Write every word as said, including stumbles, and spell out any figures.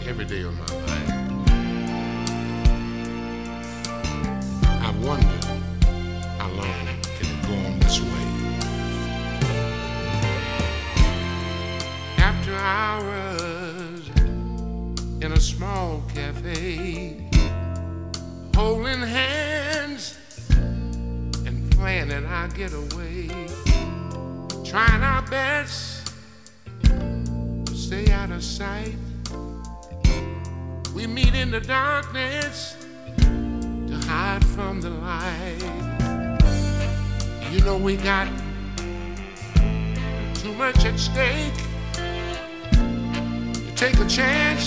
every day of my life. I've wondered how long can it go on this way. After hours in a small cafe, holding hands and planning our getaway, trying our best to stay out of sight. We meet in the darkness to hide from the light. You know we got too much at stake to take a chance